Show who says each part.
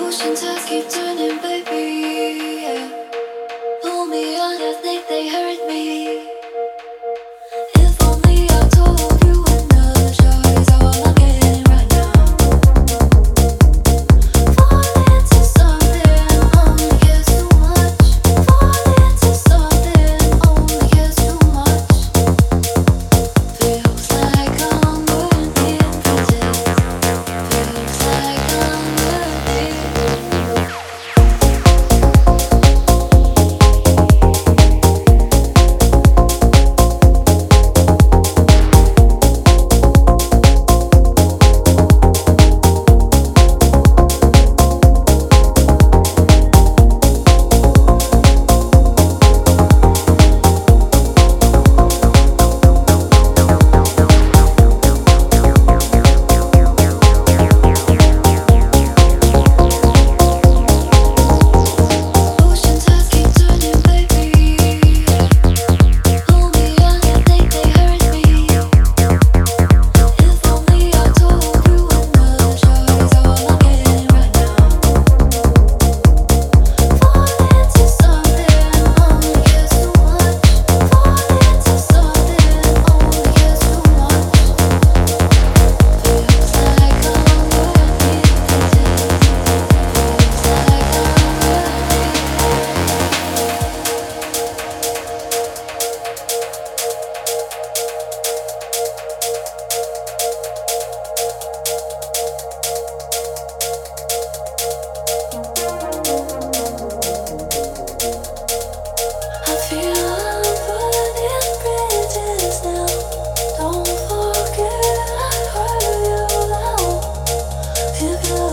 Speaker 1: Oceans just keep turning, baby. Yeah. Pull me under, think they hurt me. If only I told you another shot is all I'm getting right now. Fall into something, only gets too much. Fall into something, only gets too much. Feels like I'm worthy of pretend. Feels like I'm worthy. Oceans just keep turning, baby. Pull me under, think they hurt me. If only I told you another shot is all I'm getting right now. Fall into something, only gets too much. Fall into something, only gets too much. Feels like I'm worthy of pretend. Feels like I'm I feel I'm burning bridges now. Don't forget I heard you loud. If you